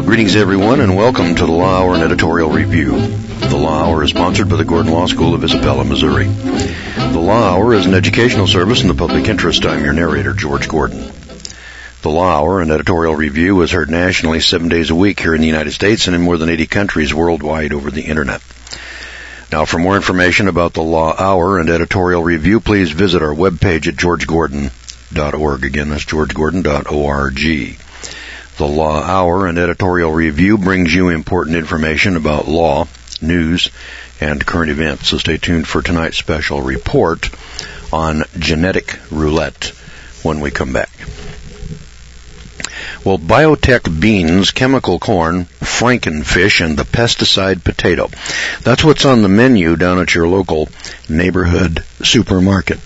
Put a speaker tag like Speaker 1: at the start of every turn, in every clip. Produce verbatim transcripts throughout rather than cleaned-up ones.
Speaker 1: Greetings, everyone, and welcome to the Law Hour and Editorial Review. The Law Hour is sponsored by the Gordon Law School of Isabella, Missouri. The Law Hour is an educational service in the public interest. I'm your narrator, George Gordon. The Law Hour and Editorial Review is heard nationally seven days a week here in the United States and in more than eighty countries worldwide over the Internet. Now, for more information about the Law Hour and Editorial Review, please visit our webpage at george gordon dot org. Again, that's george gordon dot org. The Law Hour and Editorial Review brings you important information about law, news, and current events. So stay tuned for tonight's special report on genetic roulette when we come back. Well, biotech beans, chemical corn, frankenfish, and the pesticide potato. That's what's on the menu down at your local neighborhood supermarket.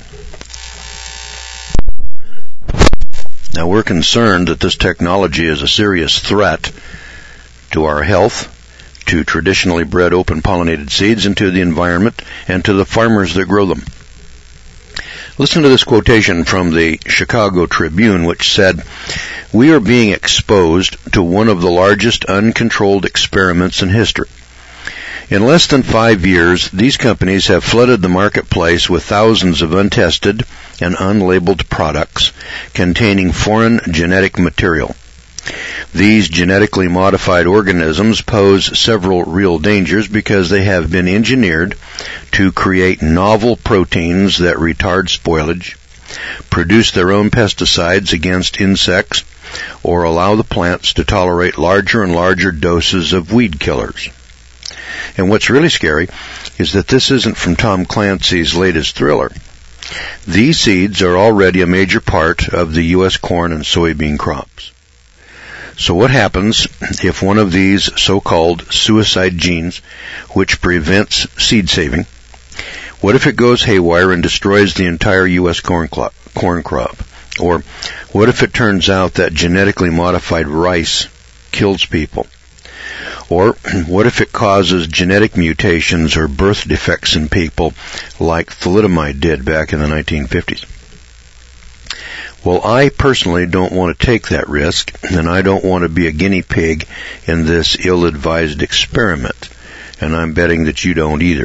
Speaker 1: Now, we're concerned that this technology is a serious threat to our health, to traditionally bred open pollinated seeds, and to the environment, and to the farmers that grow them. Listen to this quotation from the Chicago Tribune, which said, "We are being exposed to one of the largest uncontrolled experiments in history. In less than five years, these companies have flooded the marketplace with thousands of untested and unlabeled products containing foreign genetic material. These genetically modified organisms pose several real dangers because they have been engineered to create novel proteins that retard spoilage, produce their own pesticides against insects, or allow the plants to tolerate larger and larger doses of weed killers." And what's really scary is that this isn't from Tom Clancy's latest thriller. These seeds are already a major part of the U S corn and soybean crops. So what happens if one of these so-called suicide genes, which prevents seed saving, what if it goes haywire and destroys the entire U S corn crop? Corn crop? Or what if it turns out that genetically modified rice kills people? Or what if it causes genetic mutations or birth defects in people like thalidomide did back in the nineteen fifties? Well, I personally don't want to take that risk, and I don't want to be a guinea pig in this ill-advised experiment, and I'm betting that you don't either.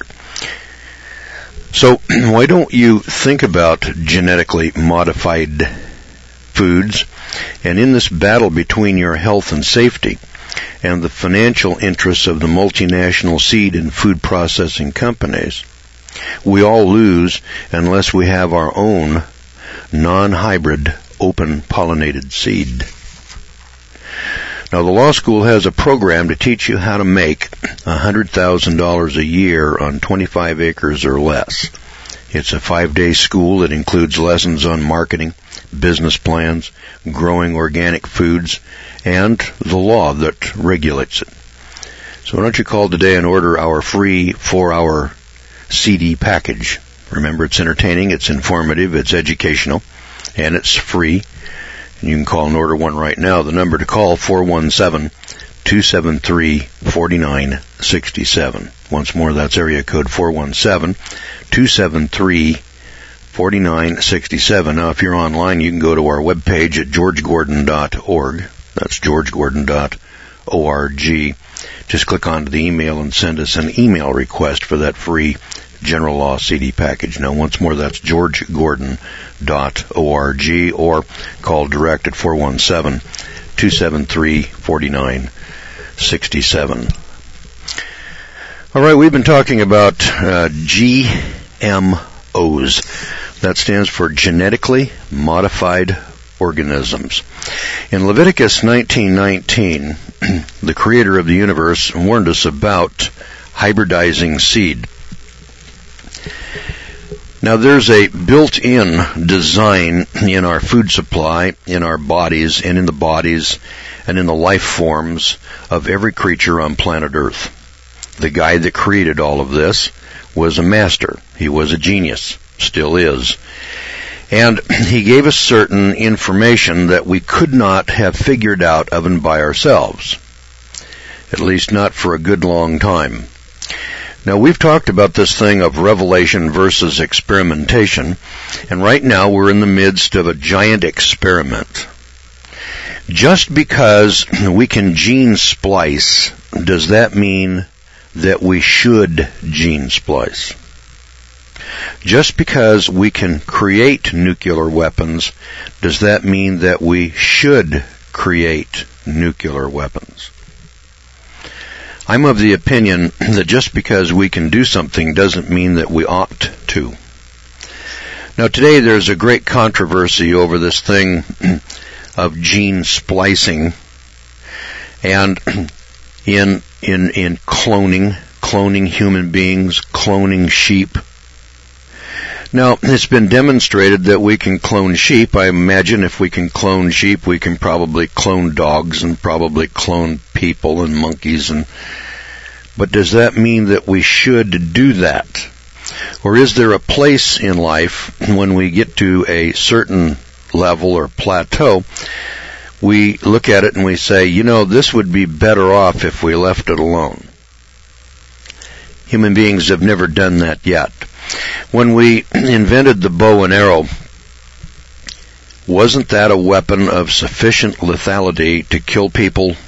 Speaker 1: So why don't you think about genetically modified foods, and in this battle between your health and safety and the financial interests of the multinational seed and food processing companies, we all lose unless we have our own non-hybrid open pollinated seed. Now, the law school has a program to teach you how to make one hundred thousand dollars a year on twenty-five acres or less. It's a five-day school that includes lessons on marketing, business plans, growing organic foods, and the law that regulates it. So why don't you call today and order our free four-hour C D package. Remember, it's entertaining, it's informative, it's educational, and it's free. And you can call and order one right now. The number to call, four one seven, two seven three, four nine six seven. Once more, that's area code four one seven, two seven three, four nine six seven. Now, if you're online, you can go to our webpage at george gordon dot org. That's george gordon dot org. Just click onto the email and send us an email request for that free General Law C D package. Now, once more, that's george gordon dot org, or call direct at four one seven, two seven three, four nine six seven. All right, we've been talking about uh, G M Os. That stands for genetically modified organisms. In Leviticus nineteen nineteen, the creator of the universe warned us about hybridizing seed. Now, there's a built-in design in our food supply, in our bodies, and in the bodies and in the life forms of every creature on planet Earth. The guy that created all of this was a master. He was a genius, still is. And he gave us certain information that we could not have figured out of and by ourselves, at least not for a good long time. Now, we've talked about this thing of revelation versus experimentation, and right now we're in the midst of a giant experiment. Just because we can gene splice, does that mean that we should gene splice? Just because we can create nuclear weapons, does that mean that we should create nuclear weapons? I'm of the opinion that just because we can do something doesn't mean that we ought to. Now today there's a great controversy over this thing of gene splicing and in in in cloning, cloning human beings, cloning sheep. Now, it's been demonstrated that we can clone sheep. I imagine if we can clone sheep, we can probably clone dogs and probably clone people and monkeys. And but does that mean that we should do that? Or is there a place in life when we get to a certain level or plateau, we look at it and we say, you know, this would be better off if we left it alone? Human beings have never done that yet. When we invented the bow and arrow, wasn't that a weapon of sufficient lethality to kill people?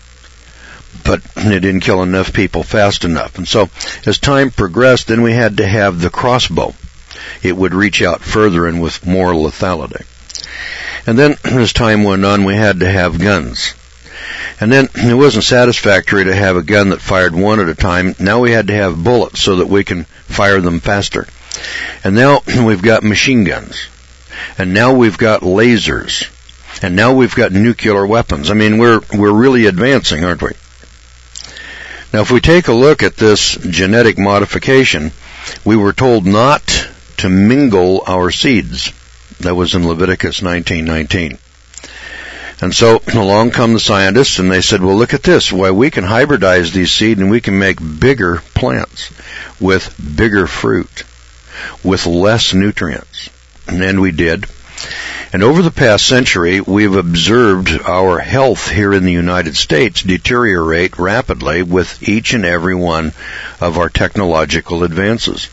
Speaker 1: But it didn't kill enough people fast enough. And so as time progressed, then we had to have the crossbow. It would reach out further and with more lethality. And then as time went on, we had to have guns. And then it wasn't satisfactory to have a gun that fired one at a time. Now we had to have bullets so that we can fire them faster. And now we've got machine guns. And now we've got lasers. And now we've got nuclear weapons. I mean, we're we're really advancing, aren't we? Now, if we take a look at this genetic modification, we were told not to mingle our seeds. That was in Leviticus nineteen nineteen. And so along come the scientists and they said, well, look at this. Why, we can hybridize these seeds and we can make bigger plants with bigger fruit, with less nutrients. And then we did. And over the past century, we've observed our health here in the United States deteriorate rapidly with each and every one of our technological advances.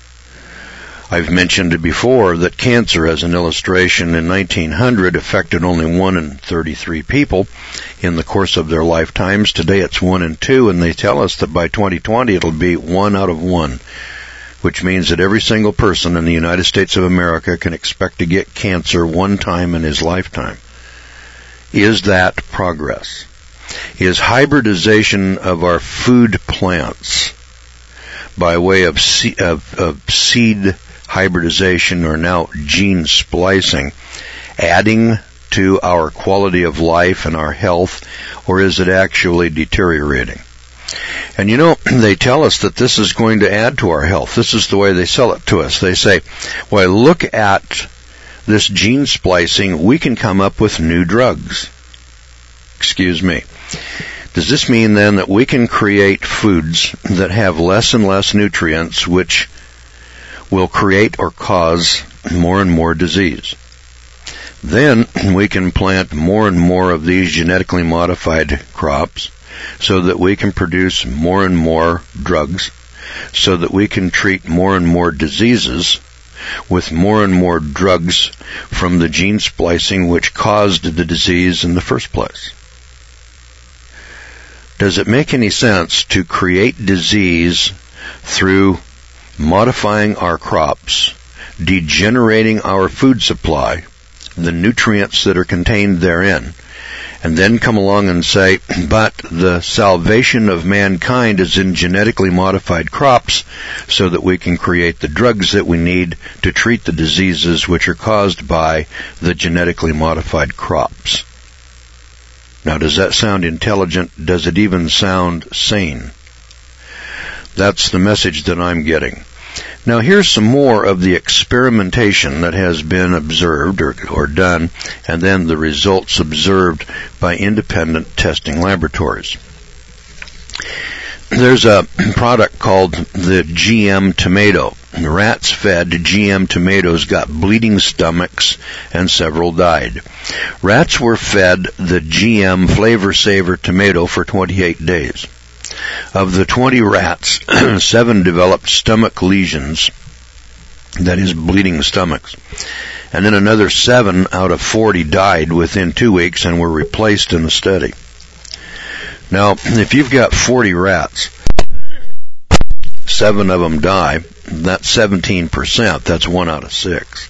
Speaker 1: I've mentioned before that cancer, as an illustration, in nineteen hundred affected only one in thirty-three people in the course of their lifetimes. Today it's one in two, and they tell us that by twenty twenty it'll be one out of one, which means that every single person in the United States of America can expect to get cancer one time in his lifetime. Is that progress? Is hybridization of our food plants by way of, se- of, of seed hybridization or now gene splicing adding to our quality of life and our health, or is it actually deteriorating? And you know, they tell us that this is going to add to our health. This is the way they sell it to us. They say, well, look at this gene splicing. We can come up with new drugs. Excuse me. Does this mean then that we can create foods that have less and less nutrients, which will create or cause more and more disease? Then we can plant more and more of these genetically modified crops so that we can produce more and more drugs, so that we can treat more and more diseases with more and more drugs from the gene splicing which caused the disease in the first place. Does it make any sense to create disease through modifying our crops, degenerating our food supply, the nutrients that are contained therein, and then come along and say, but the salvation of mankind is in genetically modified crops so that we can create the drugs that we need to treat the diseases which are caused by the genetically modified crops? Now, does that sound intelligent? Does it even sound sane? That's the message that I'm getting. Now, here's some more of the experimentation that has been observed or, or done, and then the results observed by independent testing laboratories. There's a product called the G M tomato. The rats fed G M tomatoes got bleeding stomachs and several died. Rats were fed the G M Flavor Saver tomato for twenty-eight days. Of the twenty rats, seven developed stomach lesions, that is, bleeding stomachs, and then another seven out of forty died within two weeks and were replaced in the study. Now, if you've got forty rats, seven of them die, that's seventeen percent. That's one out of six.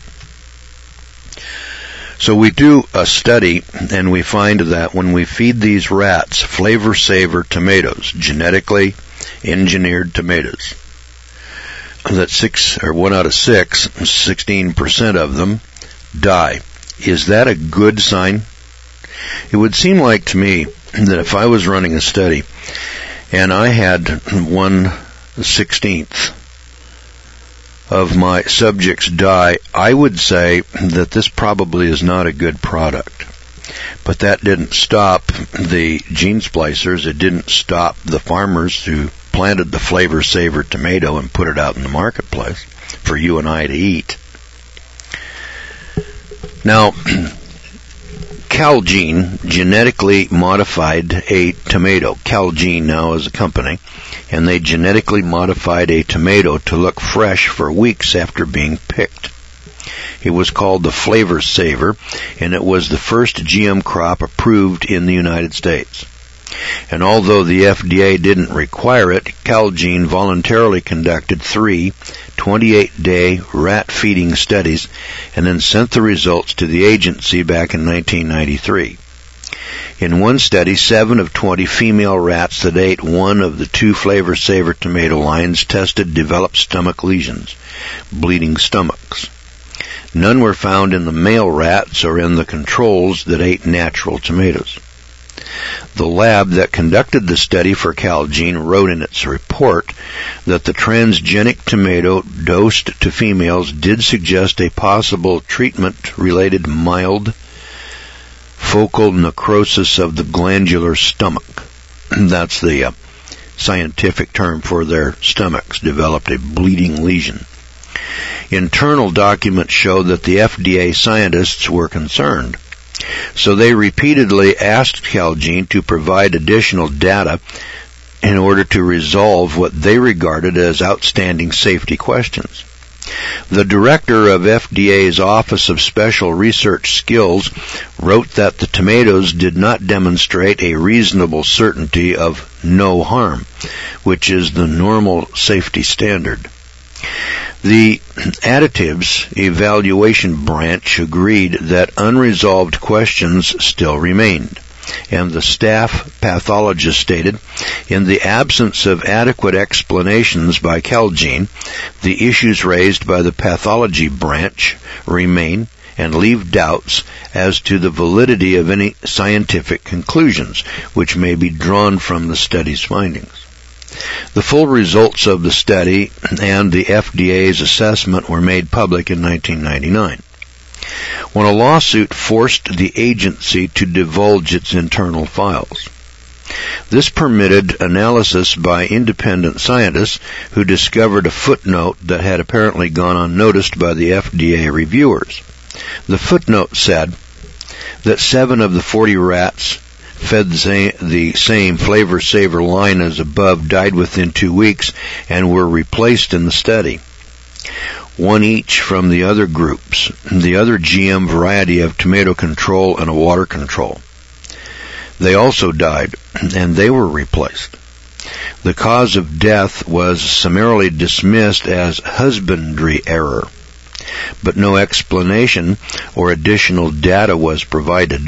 Speaker 1: So we do a study, and we find that when we feed these rats Flavor Saver tomatoes, genetically engineered tomatoes, that six or one out of six, sixteen percent of them die. Is that a good sign? It would seem like to me that if I was running a study and I had one sixteenth of my subjects die, I would say that this probably is not a good product. But that didn't stop the gene splicers. It didn't stop the farmers who planted the Flavor Saver tomato and put it out in the marketplace for you and I to eat. Now, Calgene genetically modified a tomato. Calgene now is a company, and they genetically modified a tomato to look fresh for weeks after being picked. It was called the Flavor Saver, and it was the first G M crop approved in the United States. And although the F D A didn't require it, Calgene voluntarily conducted three twenty-eight day rat feeding studies and then sent the results to the agency back in nineteen ninety-three. In one study, seven of twenty female rats that ate one of the two Flavor Saver tomato lines tested developed stomach lesions, bleeding stomachs. None were found in the male rats or in the controls that ate natural tomatoes. The lab that conducted the study for Calgene wrote in its report that the transgenic tomato dosed to females did suggest a possible treatment-related mild focal necrosis of the glandular stomach. That's the uh, scientific term for their stomachs, developed a bleeding lesion. Internal documents show that the F D A scientists were concerned. So they repeatedly asked Calgene to provide additional data in order to resolve what they regarded as outstanding safety questions. The director of F D A's Office of Special Research Skills wrote that the tomatoes did not demonstrate a reasonable certainty of no harm, which is the normal safety standard. The Additives Evaluation Branch agreed that unresolved questions still remained, and the staff pathologist stated, in the absence of adequate explanations by Calgene, the issues raised by the pathology branch remain and leave doubts as to the validity of any scientific conclusions which may be drawn from the study's findings. The full results of the study and the F D A's assessment were made public in nineteen ninety-nine, when a lawsuit forced the agency to divulge its internal files. This permitted analysis by independent scientists who discovered a footnote that had apparently gone unnoticed by the F D A reviewers. The footnote said that seven of the forty rats fed the same Flavor Saver line as above died within two weeks and were replaced in the study. One each from the other groups, the other G M variety of tomato control and a water control. They also died, and they were replaced. The cause of death was summarily dismissed as husbandry error, but no explanation or additional data was provided.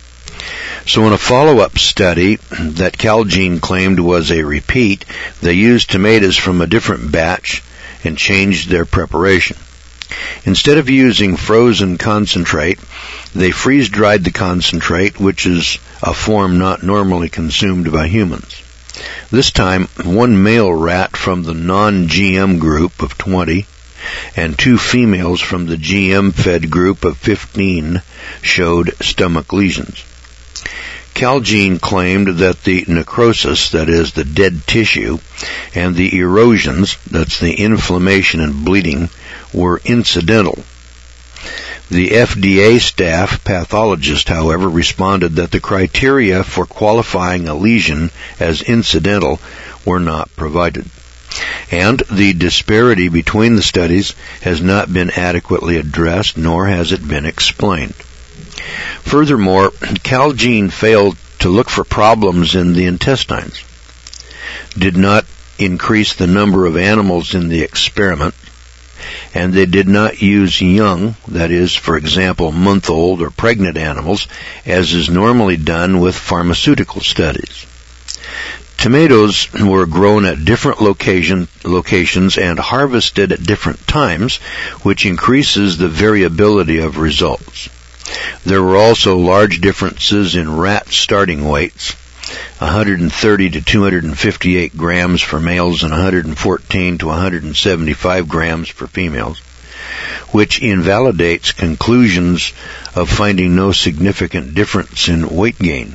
Speaker 1: So in a follow-up study that Calgene claimed was a repeat, they used tomatoes from a different batch and changed their preparation. Instead of using frozen concentrate, they freeze-dried the concentrate, which is a form not normally consumed by humans. This time, one male rat from the non-G M group of twenty and two females from the G M-fed group of fifteen showed stomach lesions. Calgene claimed that the necrosis, that is, the dead tissue, and the erosions, that's the inflammation and bleeding, were incidental. The F D A staff pathologist, however, responded that the criteria for qualifying a lesion as incidental were not provided. And the disparity between the studies has not been adequately addressed, nor has it been explained. Furthermore, Calgene failed to look for problems in the intestines, did not increase the number of animals in the experiment, and they did not use young, that is, for example, month-old or pregnant animals, as is normally done with pharmaceutical studies. Tomatoes were grown at different location, locations and harvested at different times, which increases the variability of results. There were also large differences in rat starting weights, one hundred thirty to two hundred fifty-eight grams for males and one hundred fourteen to one hundred seventy-five grams for females, which invalidates conclusions of finding no significant difference in weight gain,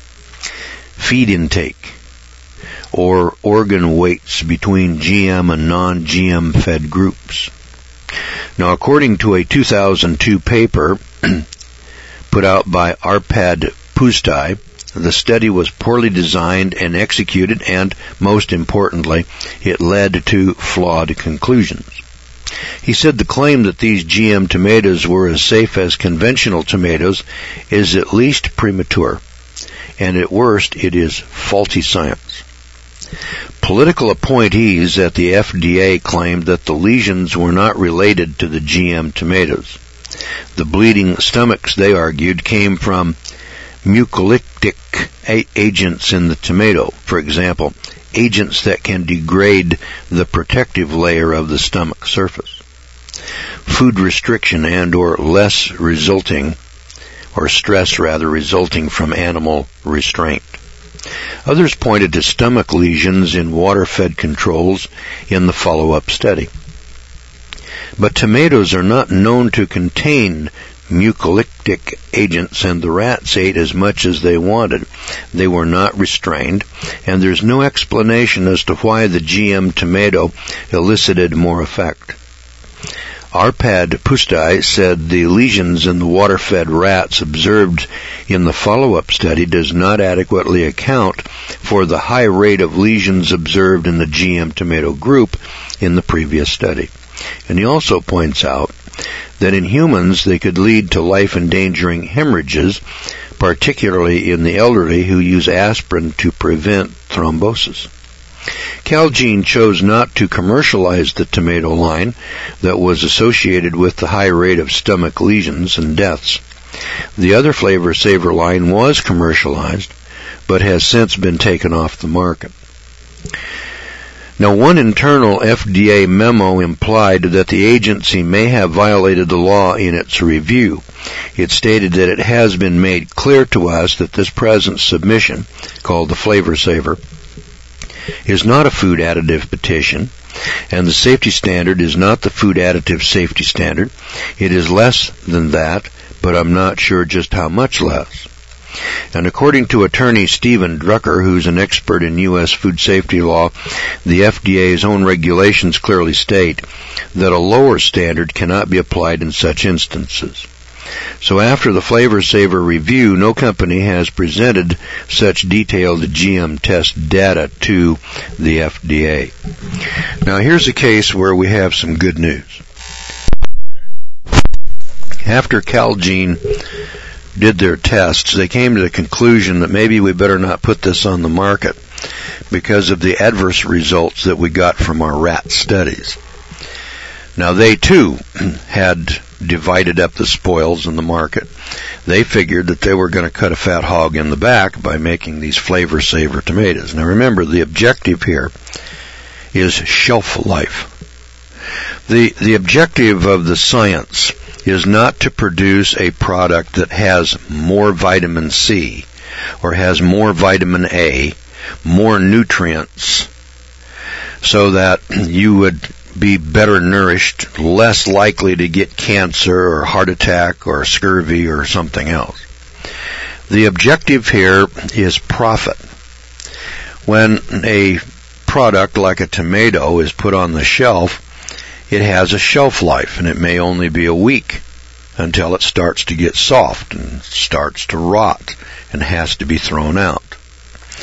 Speaker 1: feed intake, or organ weights between G M and non-G M fed groups. Now, according to a two thousand two paper put out by Arpad Pusztai, the study was poorly designed and executed, and, most importantly, it led to flawed conclusions. He said the claim that these G M tomatoes were as safe as conventional tomatoes is at least premature, and at worst it is faulty science. Political appointees at the F D A claimed that the lesions were not related to the G M tomatoes. The bleeding stomachs, they argued, came from mucolytic agents in the tomato, for example, agents that can degrade the protective layer of the stomach surface. Food restriction and or less resulting, or stress rather, resulting from animal restraint. Others pointed to stomach lesions in water-fed controls in the follow-up study. But tomatoes are not known to contain mucolytic agents, and the rats ate as much as they wanted. They were not restrained, and there's no explanation as to why the G M tomato elicited more effect. Arpad Pusztai said the lesions in the water-fed rats observed in the follow-up study does not adequately account for the high rate of lesions observed in the G M tomato group in the previous study. And he also points out that in humans they could lead to life-endangering hemorrhages, particularly in the elderly who use aspirin to prevent thrombosis. Calgene chose not to commercialize the tomato line that was associated with the high rate of stomach lesions and deaths. The other Flavor Saver line was commercialized, but has since been taken off the market. Now, one internal F D A memo implied that the agency may have violated the law in its review. It stated that it has been made clear to us that this present submission, called the Flavor Saver, is not a food additive petition, and the safety standard is not the food additive safety standard. It is less than that, but I'm not sure just how much less. And according to attorney Stephen Drucker, who's an expert in U S food safety law, the F D A's own regulations clearly state that a lower standard cannot be applied in such instances. So after the Flavor Saver review, no company has presented such detailed G M test data to the F D A. Now here's a case where we have some good news. After Calgene did their tests, they came to the conclusion that maybe we better not put this on the market because of the adverse results that we got from our rat studies. Now they too had divided up the spoils in the market. They figured that they were going to cut a fat hog in the back by making these Flavor Saver tomatoes. Now remember, the objective here is shelf life. The, the objective of the science is not to produce a product that has more vitamin C or has more vitamin A, more nutrients, so that you would be better nourished, less likely to get cancer or heart attack or scurvy or something else. The objective here is profit. When a product like a tomato is put on the shelf, it has a shelf life, and it may only be a week until it starts to get soft and starts to rot and has to be thrown out.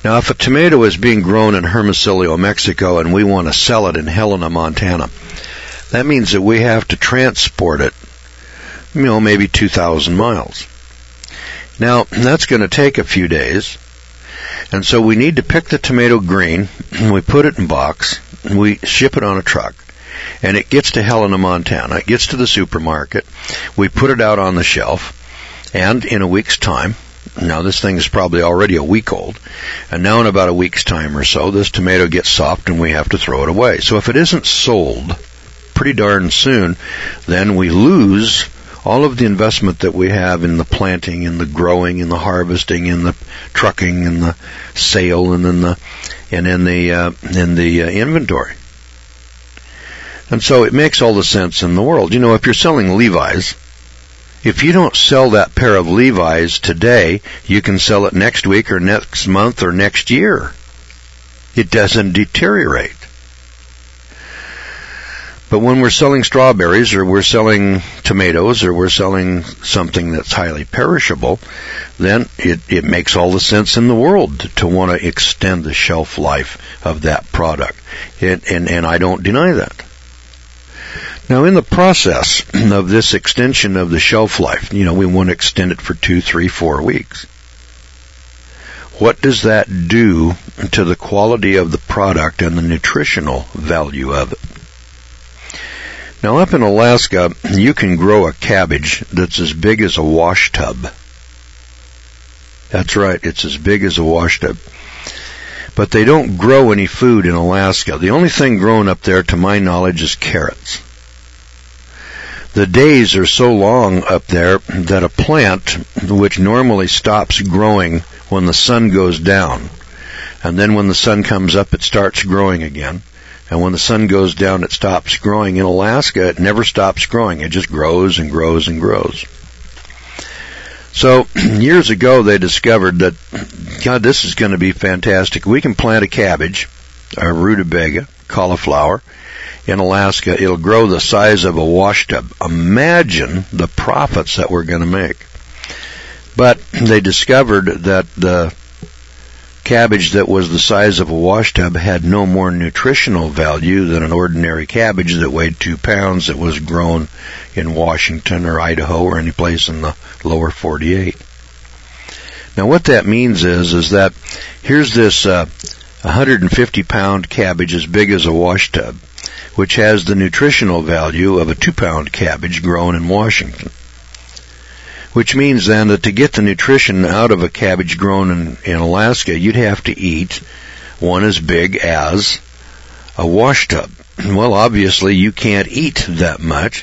Speaker 1: Now, if a tomato is being grown in Hermosillo, Mexico, and we want to sell it in Helena, Montana, that means that we have to transport it, you know, maybe two thousand miles. Now, that's going to take a few days, and so we need to pick the tomato green, and we put it in a box, and we ship it on a truck, and it gets to Helena, Montana. It gets to the supermarket. We put it out on the shelf, and in a week's time, now this thing is probably already a week old, and now in about a week's time or so, this tomato gets soft and we have to throw it away. So if it isn't sold pretty darn soon, then we lose all of the investment that we have in the planting and the growing and the harvesting and the trucking and the sale and in the and in the uh, in the uh, inventory. And so it makes all the sense in the world. You know, if you're selling Levi's, if you don't sell that pair of Levi's today, you can sell it next week or next month or next year. It doesn't deteriorate. But when we're selling strawberries or we're selling tomatoes or we're selling something that's highly perishable, then it, it makes all the sense in the world to, to want to extend the shelf life of that product. It, and, and I don't deny that. Now, in the process of this extension of the shelf life, you know, we want to extend it for two, three, four weeks. What does that do to the quality of the product and the nutritional value of it? Now, up in Alaska, you can grow a cabbage that's as big as a wash tub. That's right, it's as big as a wash tub. But they don't grow any food in Alaska. The only thing grown up there, to my knowledge, is carrots. The days are so long up there that a plant, which normally stops growing when the sun goes down, and then when the sun comes up, it starts growing again. And when the sun goes down, it stops growing. In Alaska, it never stops growing. It just grows and grows and grows. So years ago, they discovered that, God, this is going to be fantastic. We can plant a cabbage, a rutabaga, cauliflower, in Alaska. It'll grow the size of a wash tub. Imagine the profits that we're going to make. But they discovered that the cabbage that was the size of a wash tub had no more nutritional value than an ordinary cabbage that weighed two pounds that was grown in Washington or Idaho or any place in the lower forty-eight. Now what that means is, is that here's this uh, one hundred fifty pound cabbage as big as a wash tub, which has the nutritional value of a two pound cabbage grown in Washington. Which means then that to get the nutrition out of a cabbage grown in, in Alaska, you'd have to eat one as big as a wash tub. Well, obviously you can't eat that much.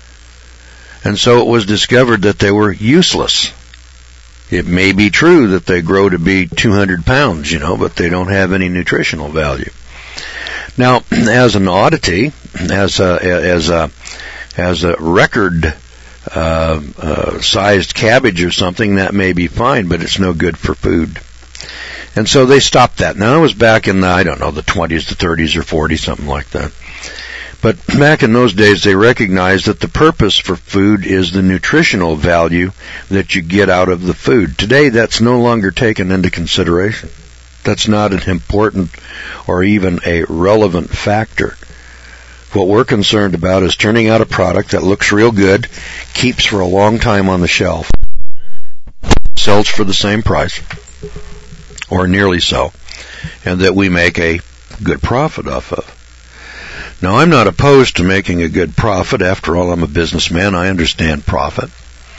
Speaker 1: And so it was discovered that they were useless. It may be true that they grow to be two hundred pounds, you know, but they don't have any nutritional value. Now, as an oddity, as a, as a, as a record Uh, uh, sized cabbage or something, that may be fine, but it's no good for food. And so they stopped that. Now, it was back in the, I don't know, the twenties, the thirties, or forties, something like that. But back in those days, they recognized that the purpose for food is the nutritional value that you get out of the food. Today, that's no longer taken into consideration. That's not an important or even a relevant factor. What we're concerned about is turning out a product that looks real good, keeps for a long time on the shelf, sells for the same price, or nearly so, and that we make a good profit off of. Now, I'm not opposed to making a good profit. After all, I'm a businessman. I understand profit.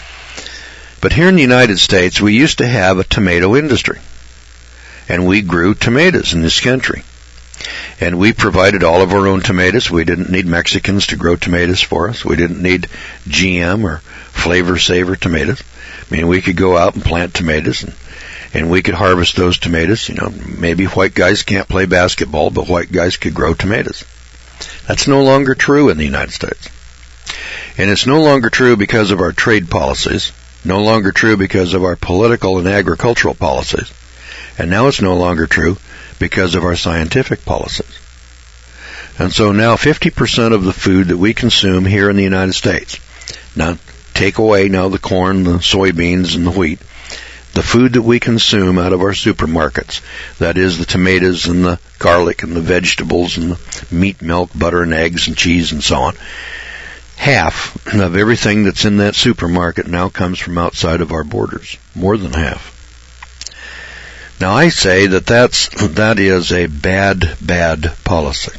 Speaker 1: But here in the United States, we used to have a tomato industry, and we grew tomatoes in this country. And we provided all of our own tomatoes. We didn't need Mexicans to grow tomatoes for us. We didn't need G M or Flavor Saver tomatoes. I mean, we could go out and plant tomatoes, and, and we could harvest those tomatoes. You know, maybe white guys can't play basketball, but white guys could grow tomatoes. That's no longer true in the United States. And it's no longer true because of our trade policies, no longer true because of our political and agricultural policies, and now it's no longer true because of our scientific policies. And so now fifty percent of the food that we consume here in the United States, now take away now the corn, the soybeans, and the wheat, the food that we consume out of our supermarkets, that is the tomatoes and the garlic and the vegetables and the meat, milk, butter and eggs and cheese and so on, half of everything that's in that supermarket now comes from outside of our borders. More than half. Now I say that that's, that is a bad, bad policy.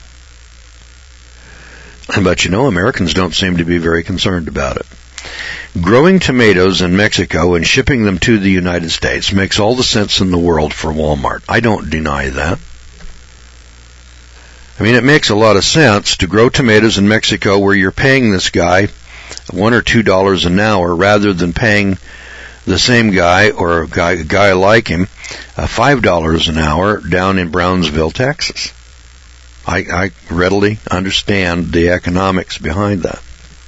Speaker 1: But you know, Americans don't seem to be very concerned about it. Growing tomatoes in Mexico and shipping them to the United States makes all the sense in the world for Walmart. I don't deny that. I mean, it makes a lot of sense to grow tomatoes in Mexico where you're paying this guy one or two dollars an hour rather than paying the same guy or a guy, a guy like him uh, five dollars an hour down in Brownsville, Texas. I, I readily understand the economics behind that.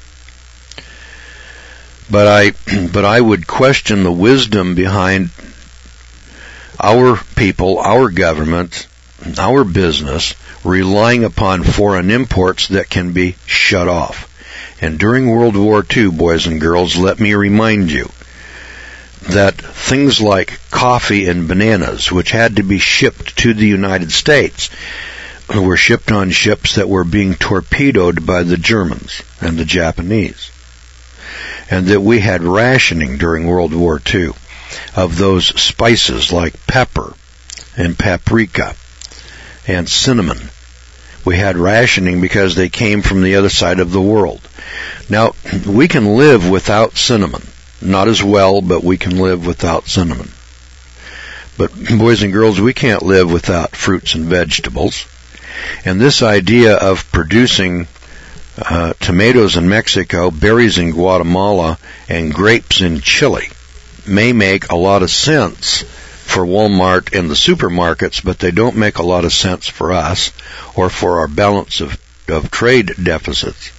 Speaker 1: But I, but I would question the wisdom behind our people, our government, our business relying upon foreign imports that can be shut off. And during World War Two, boys and girls, let me remind you that things like coffee and bananas, which had to be shipped to the United States, were shipped on ships that were being torpedoed by the Germans and the Japanese. And that we had rationing during World War Two of those spices like pepper and paprika and cinnamon. We had rationing because they came from the other side of the world. Now, we can live without cinnamon. Not as well, but we can live without cinnamon. But boys and girls, we can't live without fruits and vegetables. And this idea of producing Uh, tomatoes in Mexico, berries in Guatemala, and grapes in Chile may make a lot of sense for Walmart and the supermarkets, but they don't make a lot of sense for us or for our balance of, of trade deficits.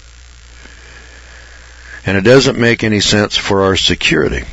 Speaker 1: And it doesn't make any sense for our security.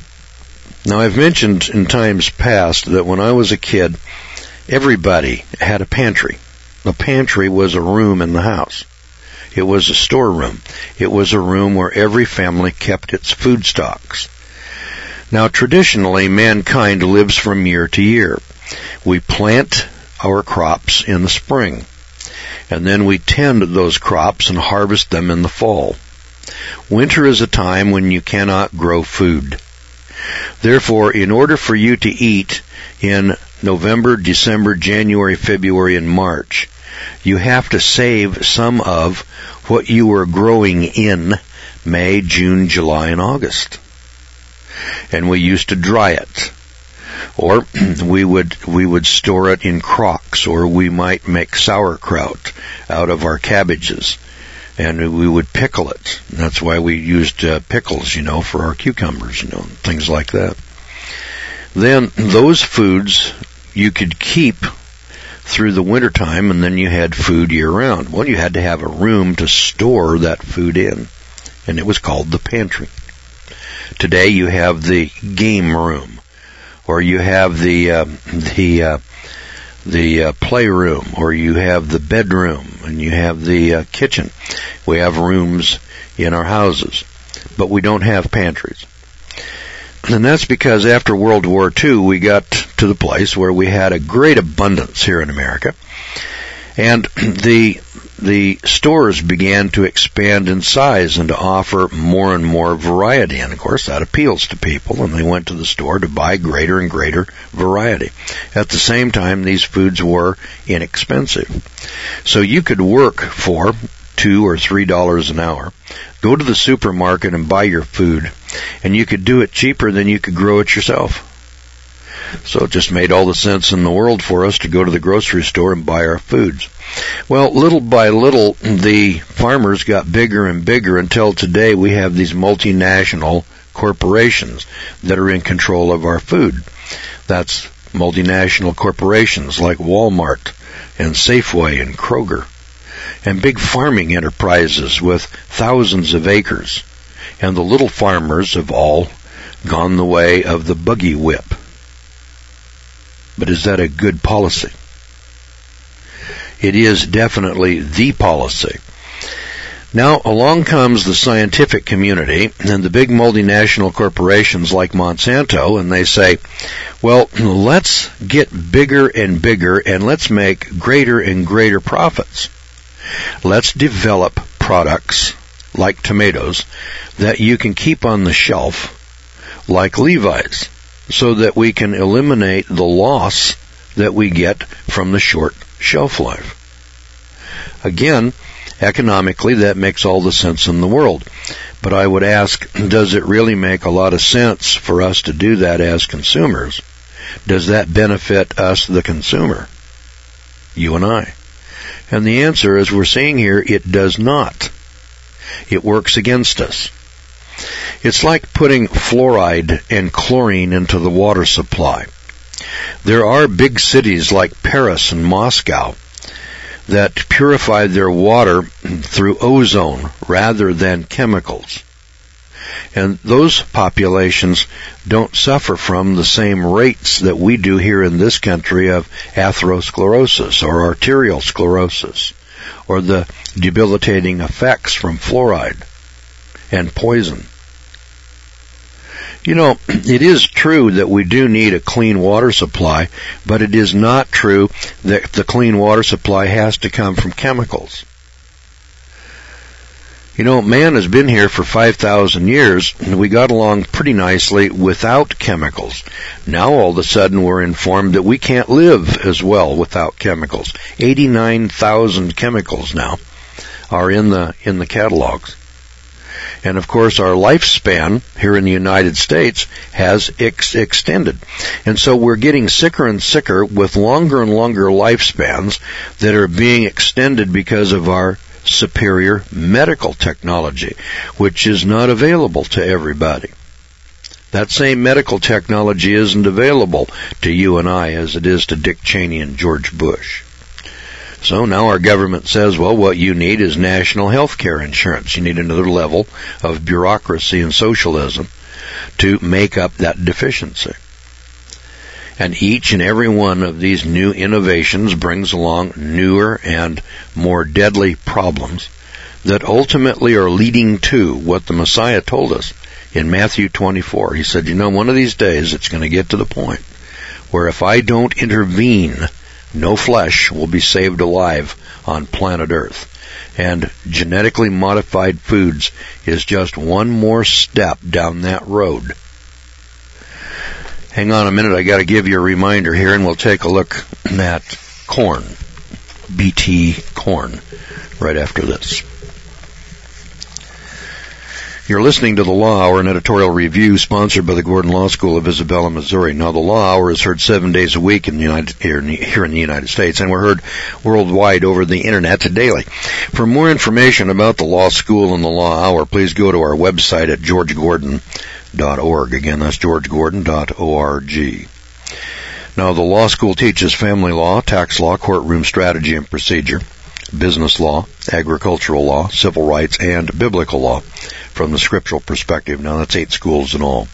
Speaker 1: Now, I've mentioned in times past that when I was a kid, everybody had a pantry. A pantry was a room in the house. It was a storeroom. It was a room where every family kept its food stocks. Now, traditionally, mankind lives from year to year. We plant our crops in the spring, and then we tend those crops and harvest them in the fall. Winter is a time when you cannot grow food. Therefore, in order for you to eat in November, December, January, February, and March, you have to save some of what you were growing in May, June, July, and August. And we used to dry it. Or we would we would store it in crocks, or we might make sauerkraut out of our cabbages. And we would pickle it. And that's why we used uh, pickles, you know, for our cucumbers, you know, things like that. Then those foods you could keep through the wintertime, and then you had food year-round. Well, you had to have a room to store that food in, and it was called the pantry. Today you have the game room, or you have the uh, the uh, the uh, playroom, or you have the bedroom, and you have the uh, kitchen. We have rooms in our houses, but we don't have pantries. And that's because after World War Two, we got to the place where we had a great abundance here in America. And the the stores began to expand in size and to offer more and more variety. And, of course, that appeals to people, and they went to the store to buy greater and greater variety. At the same time, these foods were inexpensive. So you could work for two or three dollars an hour, go to the supermarket and buy your food, and you could do it cheaper than you could grow it yourself. So it just made all the sense in the world for us to go to the grocery store and buy our foods. Well, little by little, the farmers got bigger and bigger until today we have these multinational corporations that are in control of our food. That's multinational corporations like Walmart and Safeway and Kroger, and big farming enterprises with thousands of acres. And the little farmers have all gone the way of the buggy whip. But is that a good policy? It is definitely the policy. Now, along comes the scientific community and the big multinational corporations like Monsanto, and they say, well, let's get bigger and bigger and let's make greater and greater profits. Let's develop products like tomatoes that you can keep on the shelf like Levi's so that we can eliminate the loss that we get from the short shelf life. Again, economically, that makes all the sense in the world. But I would ask, does it really make a lot of sense for us to do that as consumers? Does that benefit us, the consumer? You and I. And the answer, as we're seeing here, it does not. It works against us. It's like putting fluoride and chlorine into the water supply. There are big cities like Paris and Moscow that purify their water through ozone rather than chemicals. And those populations don't suffer from the same rates that we do here in this country of atherosclerosis or arterial sclerosis or the debilitating effects from fluoride and poison. You know, it is true that we do need a clean water supply, but it is not true that the clean water supply has to come from chemicals. You know, man has been here for five thousand years, and we got along pretty nicely without chemicals. Now all of a sudden we're informed that we can't live as well without chemicals. eighty-nine thousand chemicals now are in the in the catalogs. And of course our lifespan here in the United States has ex- extended. And so we're getting sicker and sicker with longer and longer lifespans that are being extended because of our superior medical technology, which is not available to everybody. That same medical technology isn't available to you and I as it is to Dick Cheney and George Bush. So now our government says, well, what you need is national health care insurance. You need another level of bureaucracy and socialism to make up that deficiency. And each and every one of these new innovations brings along newer and more deadly problems that ultimately are leading to what the Messiah told us in Matthew twenty-four. He said, you know, one of these days it's going to get to the point where if I don't intervene, no flesh will be saved alive on planet Earth. And genetically modified foods is just one more step down that road. Hang on a minute, I got to give you a reminder here, and we'll take a look at corn, B T corn, right after this. You're listening to The Law Hour, an editorial review sponsored by the Gordon Law School of Isabella, Missouri. Now, The Law Hour is heard seven days a week in the United, here, in the, here in the United States, and we're heard worldwide over the Internet daily. For more information about the Law School and the Law Hour, please go to our website at george gordon dot org. Again, that's george gordon dot org. Now, the Law School teaches family law, tax law, courtroom strategy and procedure, business law, agricultural law, civil rights, and biblical law from the scriptural perspective. Now, that's eight schools in all.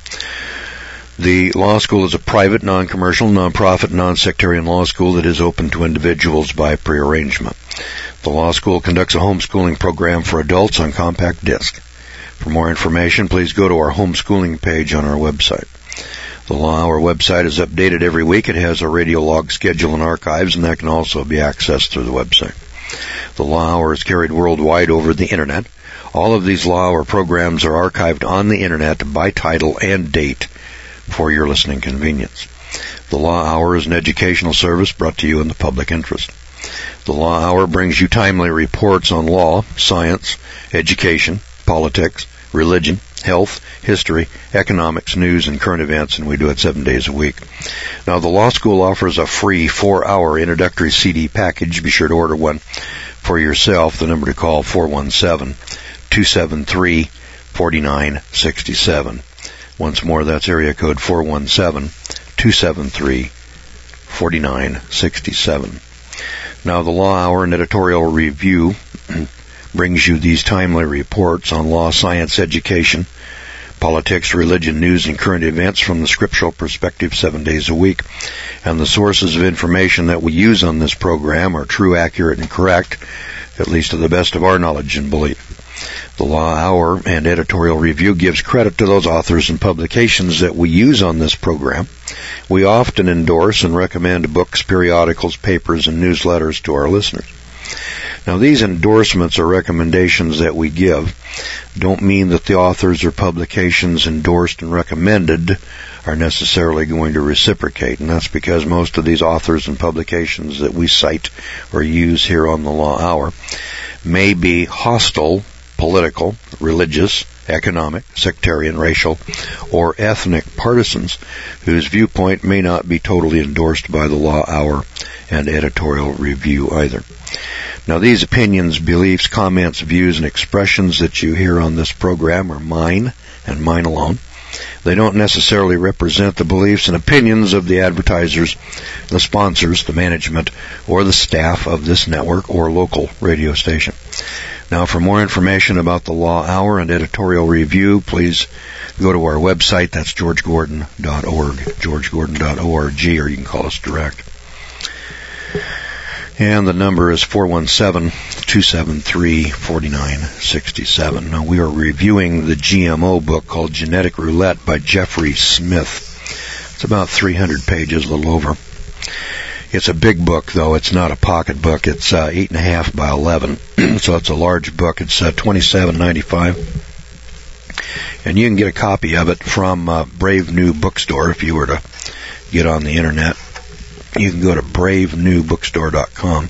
Speaker 1: The law school is a private, non-commercial, non-profit, non-sectarian law school that is open to individuals by prearrangement. The law school conducts a homeschooling program for adults on compact disc. For more information, please go to our homeschooling page on our website. The Law Hour website is updated every week. It has a radio log schedule and archives, and that can also be accessed through the website. The Law Hour is carried worldwide over the Internet. All of these Law Hour programs are archived on the Internet by title and date for your listening convenience. The Law Hour is an educational service brought to you in the public interest. The Law Hour brings you timely reports on law, science, education, politics, religion, health, history, economics, news, and current events, and we do it seven days a week. Now, the Law School offers a free four-hour introductory C D package. Be sure to order one for yourself. The number to call, four one seven, two seven three, four nine six seven. Once more, that's area code four one seven, two seven three, four nine six seven. Now, the Law Hour and editorial review brings you these timely reports on law, science, education, politics, religion, news, and current events from the scriptural perspective seven days a week. And the sources of information that we use on this program are true, accurate, and correct, at least to the best of our knowledge and belief. The Law Hour and Editorial Review gives credit to those authors and publications that we use on this program. We often endorse and recommend books, periodicals, papers, and newsletters to our listeners. Now, these endorsements or recommendations that we give don't mean that the authors or publications endorsed and recommended are necessarily going to reciprocate, and that's because most of these authors and publications that we cite or use here on the Law Hour may be hostile, political, religious, economic, sectarian, racial, or ethnic partisans whose viewpoint may not be totally endorsed by the Law Hour and Editorial Review either. Now, these opinions, beliefs, comments, views, and expressions that you hear on this program are mine and mine alone. They don't necessarily represent the beliefs and opinions of the advertisers, the sponsors, the management, or the staff of this network or local radio station. Now, for more information about the Law Hour and Editorial Review, please go to our website. That's george gordon dot org, george gordon dot org, or you can call us direct. And the number is four one seven, two seven three, four nine six seven. Now, we are reviewing the G M O book called Genetic Roulette by Jeffrey Smith. It's about three hundred pages, a little over. It's a big book, though. It's not a pocket book. It's uh, eight and a half by eleven, so it's a large book. It's uh, twenty-seven ninety-five, and you can get a copy of it from uh, Brave New Bookstore if you were to get on the internet. You can go to brave new bookstore dot com,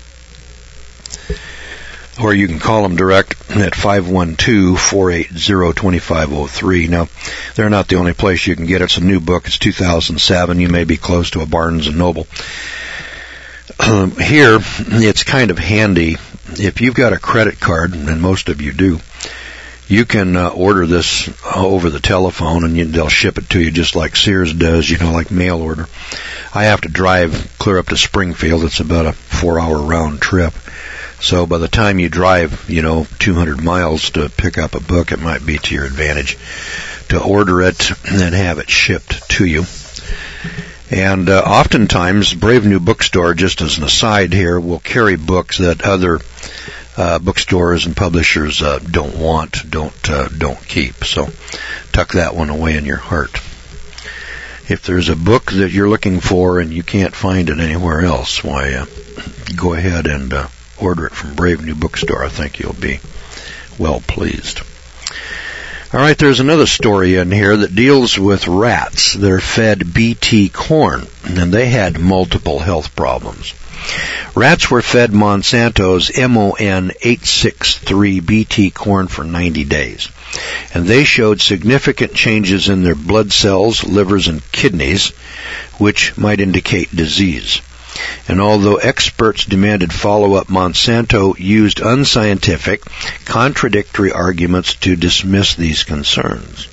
Speaker 1: or you can call them direct at five one two, four eight zero, two five zero three. Now, they're not the only place you can get it. It's a new book. It's two thousand seven. You may be close to a Barnes and Noble. Um, here, it's kind of handy. If you've got a credit card, and most of you do, you can uh, order this over the telephone, and you, they'll ship it to you just like Sears does, you know, like mail order. I have to drive clear up to Springfield. It's about a four-hour round trip. So by the time you drive, you know, two hundred miles to pick up a book, it might be to your advantage to order it and then have it shipped to you. And uh, oftentimes, Brave New Bookstore, just as an aside here, will carry books that other uh, bookstores and publishers uh, don't want, don't uh, don't keep. So tuck that one away in your heart. If there's a book that you're looking for and you can't find it anywhere else, why, uh, go ahead and uh, order it from Brave New Bookstore. I think you'll be well pleased. All right, there's another story in here that deals with rats that are fed B T corn, and they had multiple health problems. Rats were fed Monsanto's M O N eight sixty-three B T corn for ninety days, and they showed significant changes in their blood cells, livers, and kidneys, which might indicate disease. And although experts demanded follow-up, Monsanto used unscientific, contradictory arguments to dismiss these concerns.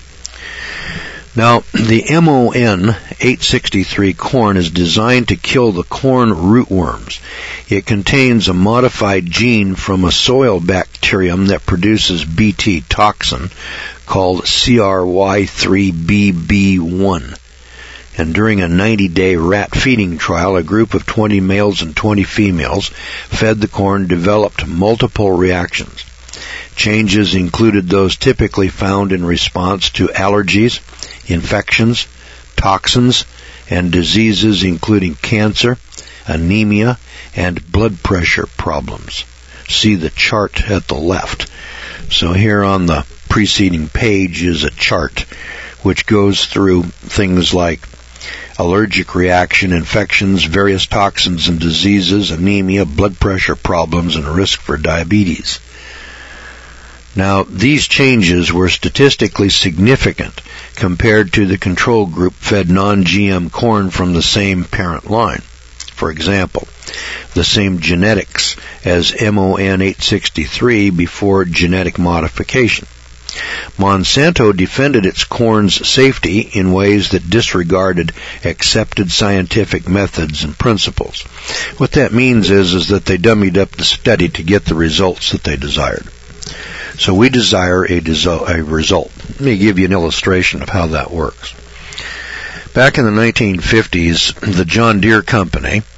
Speaker 1: Now, the M O N eight sixty-three corn is designed to kill the corn rootworms. It contains a modified gene from a soil bacterium that produces B T toxin called C R Y three B B one. And during a ninety-day rat feeding trial, a group of twenty males and twenty females fed the corn developed multiple reactions. Changes included those typically found in response to allergies, infections, toxins, and diseases including cancer, anemia, and blood pressure problems. See the chart at the left. So here on the preceding page is a chart which goes through things like allergic reaction, infections, various toxins and diseases, anemia, blood pressure problems, and risk for diabetes. Now, these changes were statistically significant compared to the control group fed non-G M corn from the same parent line. For example, the same genetics as M O N eight sixty-three before genetic modification. Monsanto defended its corn's safety in ways that disregarded accepted scientific methods and principles. What that means is, is that they dummied up the study to get the results that they desired. So we desire a, deso- a result. Let me give you an illustration of how that works. Back in the nineteen fifties, the John Deere Company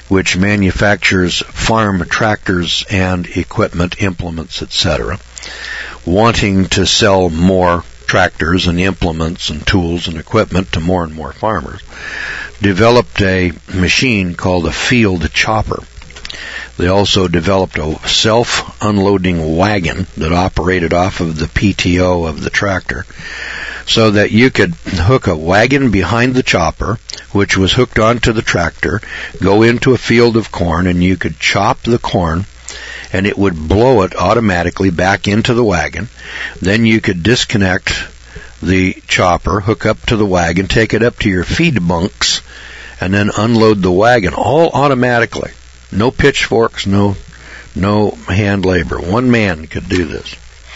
Speaker 1: which manufactures farm tractors and equipment, implements, et cetera, wanting to sell more tractors and implements and tools and equipment to more and more farmers, developed a machine called a field chopper. They also developed a self-unloading wagon that operated off of the P T O of the tractor, so that you could hook a wagon behind the chopper, which was hooked onto the tractor, go into a field of corn, and you could chop the corn, and it would blow it automatically back into the wagon. Then you could disconnect the chopper, hook up to the wagon, take it up to your feed bunks, and then unload the wagon, all automatically. No pitchforks, no no hand labor. One man could do this.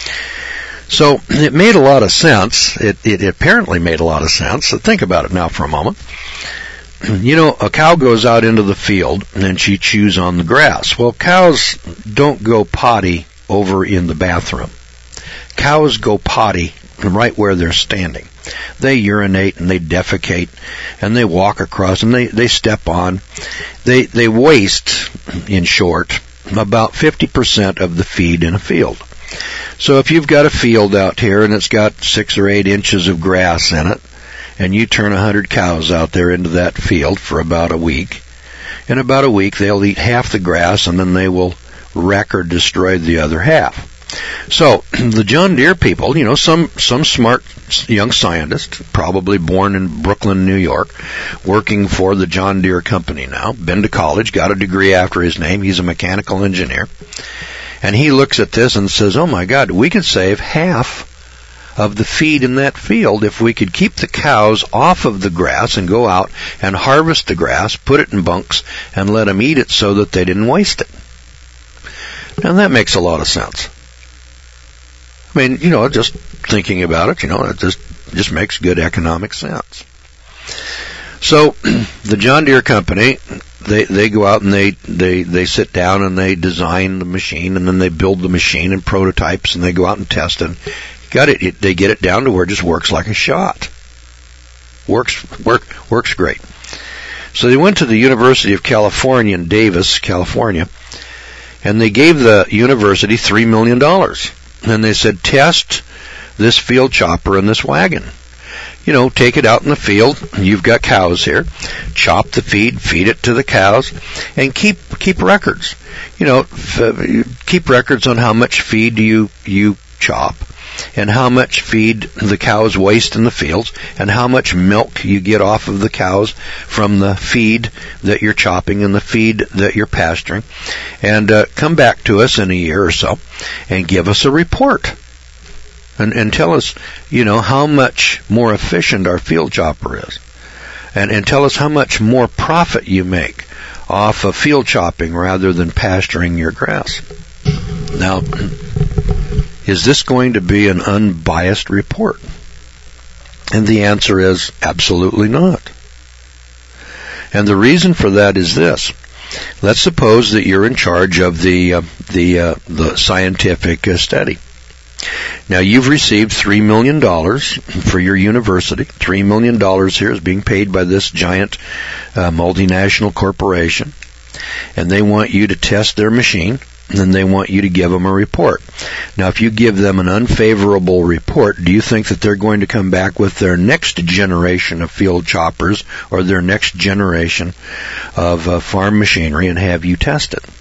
Speaker 1: So it made a lot of sense. It, it apparently made a lot of sense. So think about it now for a moment. You know, a cow goes out into the field and she chews on the grass. Well, cows don't go potty over in the bathroom. Cows go potty right where they're standing. They urinate and they defecate and they walk across and they, they step on. They, they waste, in short, about fifty percent of the feed in a field. So if you've got a field out here and it's got six or eight inches of grass in it, and you turn a hundred cows out there into that field for about a week, in about a week they'll eat half the grass and then they will wreck or destroy the other half. So the John Deere people, you know, some some smart young scientist, probably born in Brooklyn, New York, working for the John Deere company now, been to college, got a degree after his name, he's a mechanical engineer, and he looks at this and says, oh my God, we could save half of the feed in that field if we could keep the cows off of the grass and go out and harvest the grass, put it in bunks, and let them eat it so that they didn't waste it. Now that makes a lot of sense. I mean, you know, just thinking about it, you know, it just just makes good economic sense. So the John Deere company, they they go out and they they they sit down and they design the machine, and then they build the machine in prototypes, and they go out and test it. Got it, it they get it down to where it just works like a shot. Works work works great. So they went to the University of California in Davis, California, and they gave the university three million dollars. And they said, test this field chopper and this wagon. You know, take it out in the field. You've got cows here. Chop the feed, feed it to the cows, and keep keep records. You know, f- keep records on how much feed you you chop, and how much feed the cows waste in the fields, and how much milk you get off of the cows from the feed that you're chopping and the feed that you're pasturing. And uh, come back to us in a year or so and give us a report. And, and tell us, you know, how much more efficient our field chopper is. And, and tell us how much more profit you make off of field chopping rather than pasturing your grass. Now, is this going to be an unbiased report? And the answer is absolutely not. And the reason for that is this. Let's suppose that you're in charge of the uh, the uh, the scientific uh, study. Now, you've received three million dollars for your university. three million dollars here is being paid by this giant uh, multinational corporation, and they want you to test their machine, and then they want you to give them a report. Now, if you give them an unfavorable report, do you think that they're going to come back with their next generation of field choppers or their next generation of uh, farm machinery and have you test it?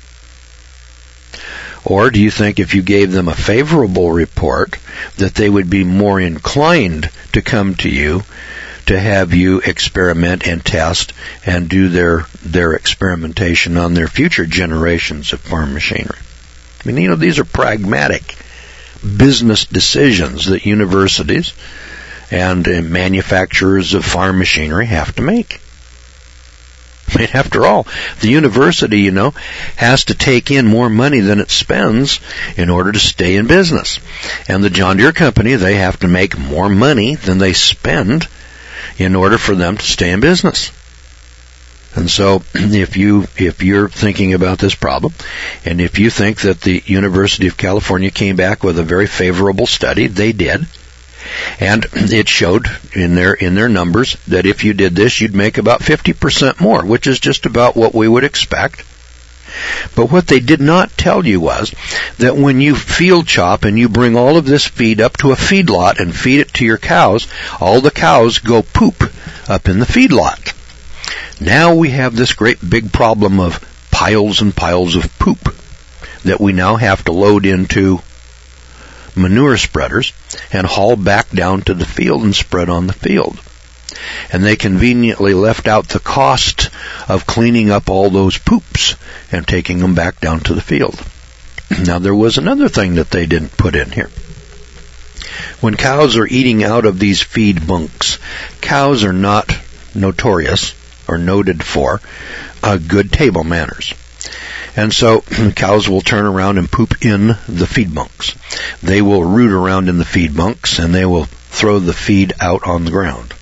Speaker 1: Or do you think if you gave them a favorable report that they would be more inclined to come to you to have you experiment and test and do their their experimentation on their future generations of farm machinery? I mean, you know, these are pragmatic business decisions that universities and uh, manufacturers of farm machinery have to make. I mean, after all, the university, you know, has to take in more money than it spends in order to stay in business. And the John Deere company, they have to make more money than they spend in order for them to stay in business. And so, if you, if you're thinking about this problem, and if you think that the University of California came back with a very favorable study, they did, And it showed in their in their numbers that if you did this, you'd make about fifty percent more, which is just about what we would expect. But what they did not tell you was that when you field chop and you bring all of this feed up to a feedlot and feed it to your cows, all the cows go poop up in the feedlot. Now we have this great big problem of piles and piles of poop that we now have to load into manure spreaders and haul back down to the field and spread on the field. And they conveniently left out the cost of cleaning up all those poops and taking them back down to the field. Now there was another thing that they didn't put in here. When cows are eating out of these feed bunks, cows are not notorious or noted for uh, good table manners. And so cows will turn around and poop in the feed bunks. They will root around in the feed bunks and they will throw the feed out on the ground.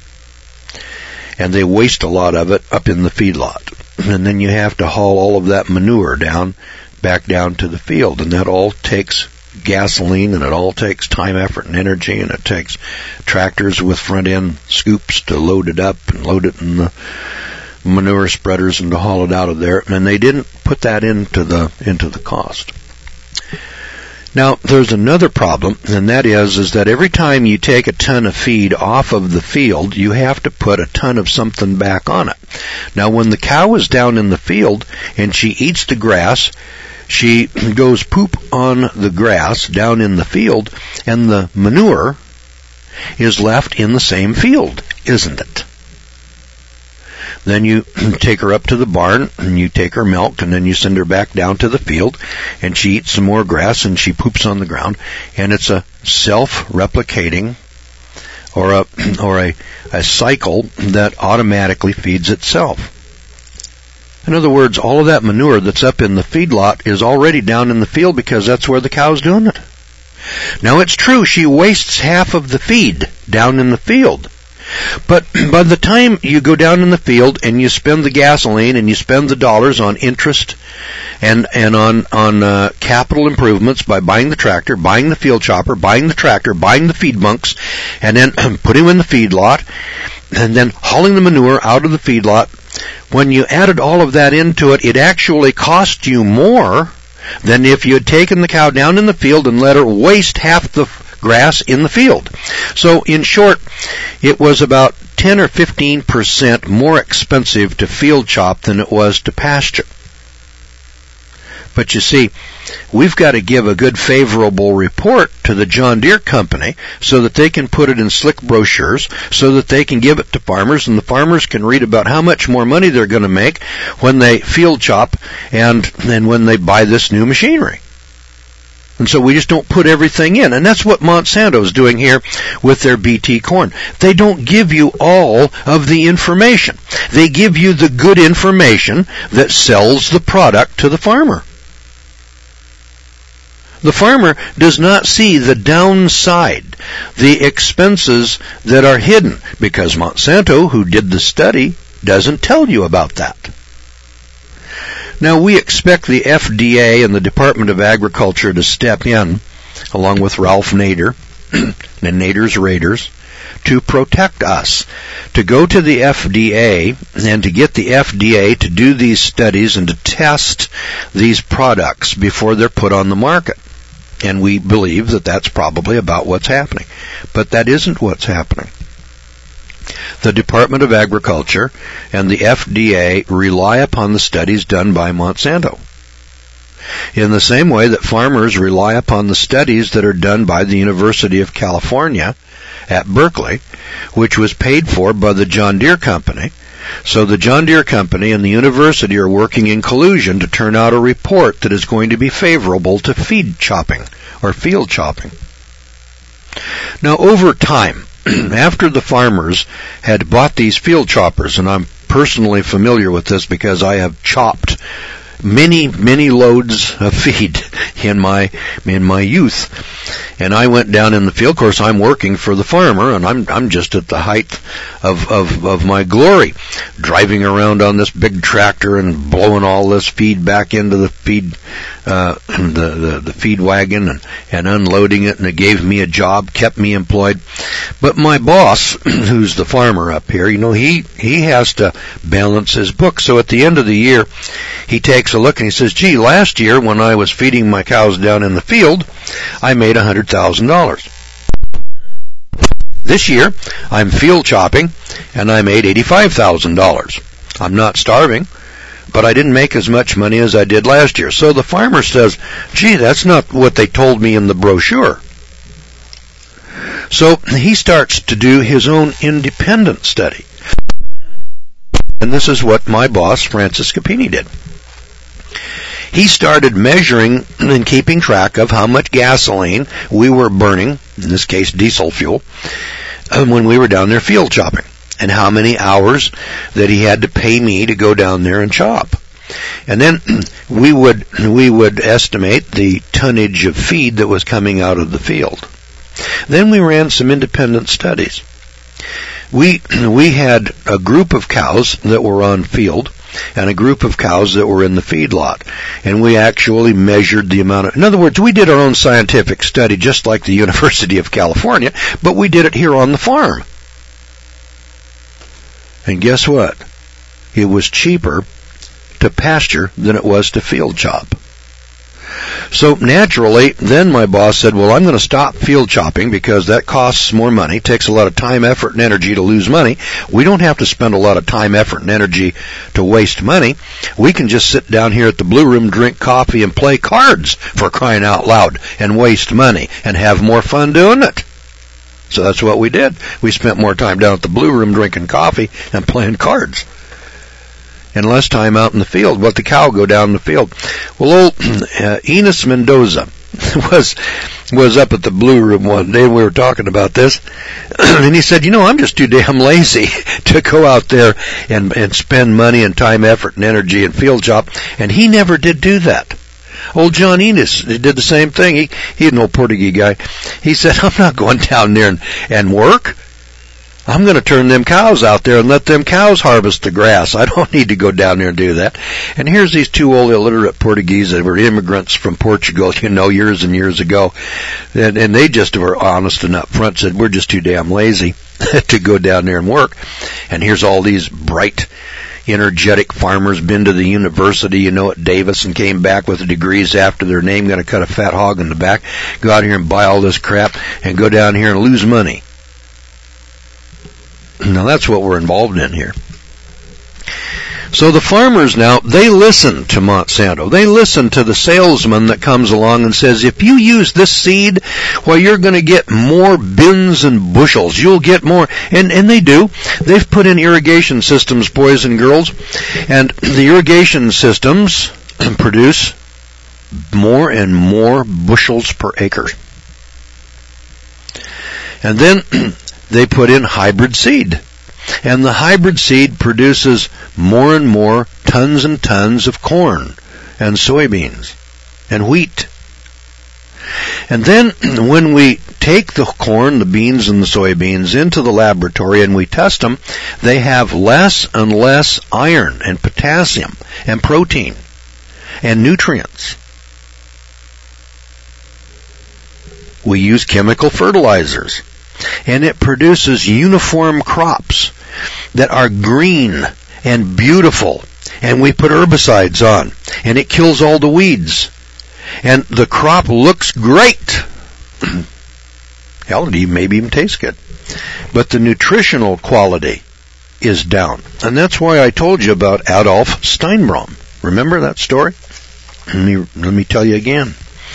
Speaker 1: And they waste a lot of it up in the feedlot. And then you have to haul all of that manure down, back down to the field. And that all takes gasoline, and it all takes time, effort, and energy, and it takes tractors with front end scoops to load it up and load it in the manure spreaders and to haul it out of there. And they didn't put that into the into the cost. Now, there's another problem, and that is, is that every time you take a ton of feed off of the field, you have to put a ton of something back on it. Now, when the cow is down in the field and she eats the grass, she goes poop on the grass down in the field, and the manure is left in the same field, isn't it? Then you take her up to the barn, and you take her milk, and then you send her back down to the field, and she eats some more grass, and she poops on the ground, and it's a self-replicating or a or a, a cycle that automatically feeds itself. In other words, all of that manure that's up in the feedlot is already down in the field because that's where the cow's doing it. Now, it's true she wastes half of the feed down in the field. But by the time you go down in the field and you spend the gasoline and you spend the dollars on interest and and on on uh, capital improvements by buying the tractor, buying the field chopper, buying the tractor, buying the feed bunks, and then putting them in the feedlot, and then hauling the manure out of the feedlot, when you added all of that into it, it actually cost you more than if you had taken the cow down in the field and let her waste half the grass in the field. So, in short, it was about ten or fifteen percent more expensive to field chop than it was to pasture. But you see, we've got to give a good favorable report to the John Deere company so that they can put it in slick brochures, so that they can give it to farmers, and the farmers can read about how much more money they're going to make when they field chop and, and when they buy this new machinery. And so we just don't put everything in. And that's what Monsanto's doing here with their B T corn. They don't give you all of the information. They give you the good information that sells the product to the farmer. The farmer does not see the downside, the expenses that are hidden, because Monsanto, who did the study, doesn't tell you about that. Now, we expect the F D A and the Department of Agriculture to step in, along with Ralph Nader and Nader's Raiders, to protect us, to go to the F D A and to get the F D A to do these studies and to test these products before they're put on the market. And we believe that that's probably about what's happening. But that isn't what's happening. The Department of Agriculture and the F D A rely upon the studies done by Monsanto, in the same way that farmers rely upon the studies that are done by the University of California at Berkeley, which was paid for by the John Deere Company. So the John Deere Company and the university are working in collusion to turn out a report that is going to be favorable to feed chopping or field chopping. Now, over time, after the farmers had bought these field choppers, and I'm personally familiar with this because I have chopped many, many loads of feed in my in my youth. And I went down in the field. Of course, I'm working for the farmer, and I'm I'm just at the height of of, of my glory, driving around on this big tractor and blowing all this feed back into the feed uh, the, the the feed wagon and and unloading it. And it gave me a job, kept me employed. But my boss, who's the farmer up here, you know, he he has to balance his book. So at the end of the year, he takes a look and he says, "Gee, last year when I was feeding my cows down in the field, I made a hundred thousand dollars. This year, I'm field chopping, and I made eighty-five thousand dollars. I'm not starving, but I didn't make as much money as I did last year." So the farmer says, "Gee, that's not what they told me in the brochure." So he starts to do his own independent study. And this is what my boss, Francis Scapini, did. He started measuring and keeping track of how much gasoline we were burning, in this case diesel fuel, when we were down there field chopping, and how many hours that he had to pay me to go down there and chop. And then we would we would estimate the tonnage of feed that was coming out of the field. Then we ran some independent studies. We we had a group of cows that were on field and a group of cows that were in the feedlot, and we actually measured the amount of, in other words, we did our own scientific study just like the University of California, but we did it here on the farm. And guess what? It was cheaper to pasture than it was to field chop. So naturally, then my boss said, "Well, I'm going to stop field chopping because that costs more money, takes a lot of time, effort, and energy to lose money. We don't have to spend a lot of time, effort, and energy to waste money. We can just sit down here at the Blue Room, drink coffee, and play cards, for crying out loud, and waste money and have more fun doing it." So that's what we did. We spent more time down at the Blue Room drinking coffee and playing cards, and less time out in the field. Let the cow go down the field. Well, old uh, Enos Mendoza was was up at the Blue Room one day, and we were talking about this, and he said, "You know, I'm just too damn lazy to go out there and and spend money and time, effort, and energy and field chop," and he never did do that. Old John Enos did the same thing. He he's an old Portuguese guy. He said, "I'm not going down there and, and work. I'm going to turn them cows out there and let them cows harvest the grass. I don't need to go down there and do that." And here's these two old illiterate Portuguese that were immigrants from Portugal, you know, years and years ago. And, and they just were honest and up front, said, "We're just too damn lazy to go down there and work." And here's all these bright, energetic farmers, been to the university, you know, at Davis, and came back with degrees after their name, going to cut a fat hog in the back, go out here and buy all this crap, and go down here and lose money. Now that's what we're involved in here. So the farmers now, they listen to Monsanto. They listen to the salesman that comes along and says, "If you use this seed, well, you're going to get more bins and bushels. You'll get more." And, and they do. They've put in irrigation systems, boys and girls. And the irrigation systems produce more and more bushels per acre. And then they put in hybrid seed. And the hybrid seed produces more and more tons and tons of corn and soybeans and wheat. And then when we take the corn, the beans, and the soybeans into the laboratory and we test them, they have less and less iron and potassium and protein and nutrients. We use chemical fertilizers, and it produces uniform crops that are green and beautiful, and we put herbicides on, and it kills all the weeds, and the crop looks great. Hell, it maybe even tastes good. But the nutritional quality is down. And that's why I told you about Adolf Steinbrom. Remember that story? Let me, let me tell you again.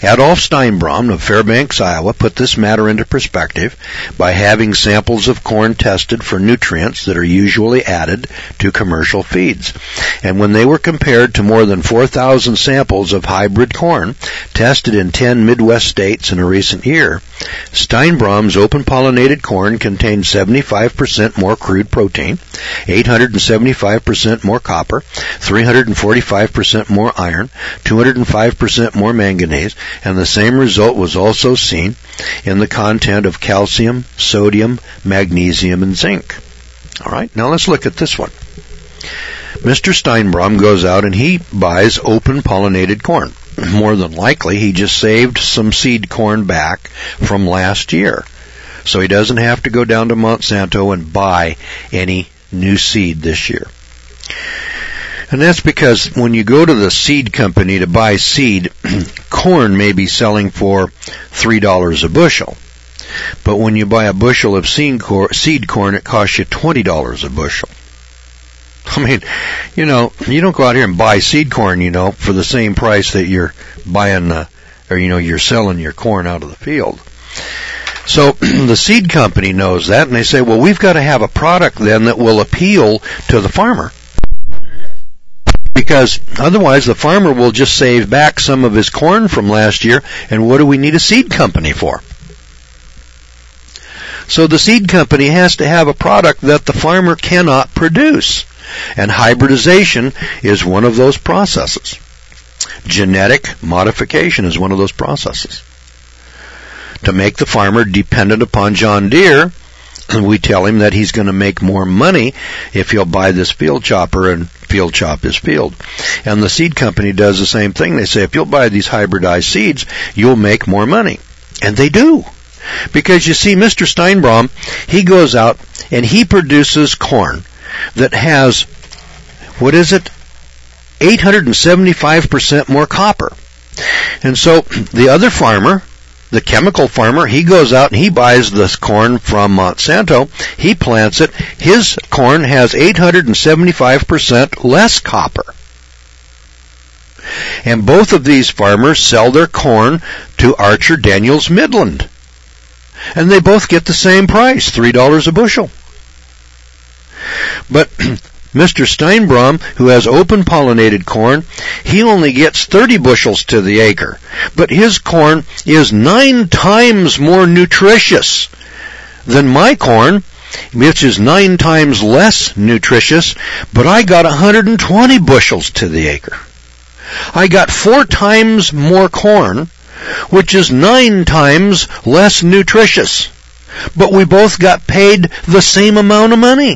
Speaker 1: Adolf Steinbrom of Fairbanks, Iowa, put this matter into perspective by having samples of corn tested for nutrients that are usually added to commercial feeds. And when they were compared to more than four thousand samples of hybrid corn tested in ten Midwest states in a recent year, Steinbrom's open-pollinated corn contained seventy-five percent more crude protein, eight hundred seventy-five percent more copper, three hundred forty-five percent more iron, two hundred five percent more manganese, and the same result was also seen in the content of calcium, sodium, magnesium, and zinc. All right, now let's look at this one. Mister Steinbrom goes out and he buys open-pollinated corn. More than likely, he just saved some seed corn back from last year. So he doesn't have to go down to Monsanto and buy any new seed this year. And that's because when you go to the seed company to buy seed, corn may be selling for three dollars a bushel. But when you buy a bushel of seed corn, it costs you twenty dollars a bushel. I mean, you know, you don't go out here and buy seed corn, you know, for the same price that you're buying, uh, or, you know, you're selling your corn out of the field. So the seed company knows that, and they say, well, we've got to have a product then that will appeal to the farmer. Because otherwise the farmer will just save back some of his corn from last year, and what do we need a seed company for? So the seed company has to have a product that the farmer cannot produce. And hybridization is one of those processes. Genetic modification is one of those processes. To make the farmer dependent upon John Deere, we tell him that he's going to make more money if he'll buy this field chopper and field chop his field. And the seed company does the same thing. They say, if you'll buy these hybridized seeds, you'll make more money. And they do. Because you see, Mister Steinbrom, he goes out and he produces corn that has, what is it, eight hundred seventy-five percent more copper. And so the other farmer, the chemical farmer, he goes out and he buys this corn from Monsanto. He plants it. His corn has eight hundred seventy-five percent less copper. And both of these farmers sell their corn to Archer Daniels Midland. And they both get the same price, three dollars a bushel. But Mister Steinbrom, who has open-pollinated corn, he only gets thirty bushels to the acre. But his corn is nine times more nutritious than my corn, which is nine times less nutritious, but I got one hundred twenty bushels to the acre. I got four times more corn, which is nine times less nutritious. But we both got paid the same amount of money.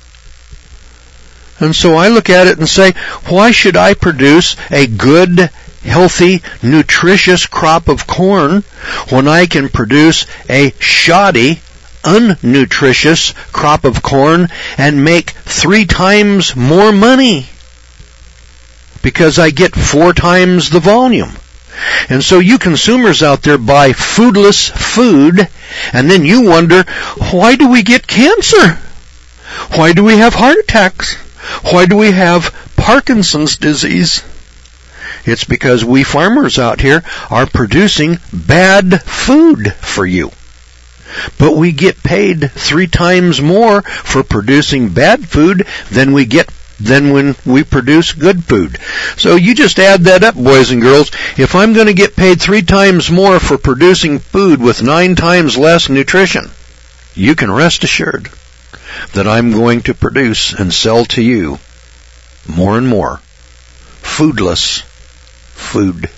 Speaker 1: And so I look at it and say, why should I produce a good, healthy, nutritious crop of corn when I can produce a shoddy, unnutritious crop of corn and make three times more money? Because I get four times the volume. And so you consumers out there buy foodless food, and then you wonder, why do we get cancer? Why do we have heart attacks? Why do we have Parkinson's disease? It's because we farmers out here are producing bad food for you. But we get paid three times more for producing bad food than we get than when we produce good food. So you just add that up, boys and girls. If I'm going to get paid three times more for producing food with nine times less nutrition, you can rest assured that I'm going to produce and sell to you more and more foodless food.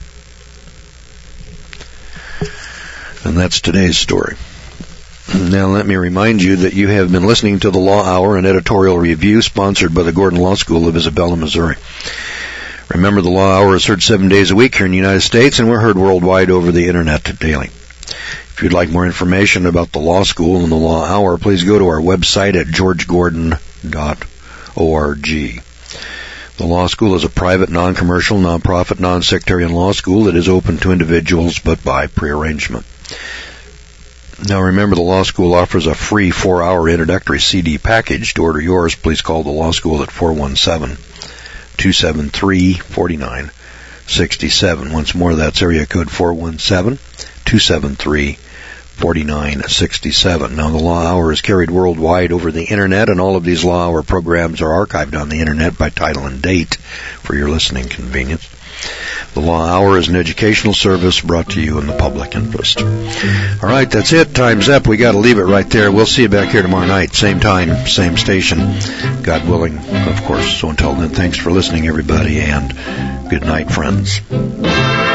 Speaker 1: And that's today's story. Now let me remind you that you have been listening to the Law Hour, an editorial review sponsored by the Gordon Law School of Isabella, Missouri. Remember, the Law Hour is heard seven days a week here in the United States, and we're heard worldwide over the Internet daily. If you'd like more information about the Law School and the Law Hour, please go to our website at george gordon dot org. The Law School is a private, non-commercial, non-profit, non-sectarian law school that is open to individuals but by prearrangement. Now remember, the Law School offers a free four-hour introductory C D package. To order yours, please call the Law School at four one seven, two seven three, four nine six seven. Once more, that's area code four one seven, two seven three, four nine six seven. Now, the Law Hour is carried worldwide over the Internet, and all of these Law Hour programs are archived on the Internet by title and date for your listening convenience. The Law Hour is an educational service brought to you in the public interest. All right, that's it. Time's up. We got to leave it right there. We'll see you back here tomorrow night, same time, same station, God willing, of course. So until then, thanks for listening, everybody, and good night, friends.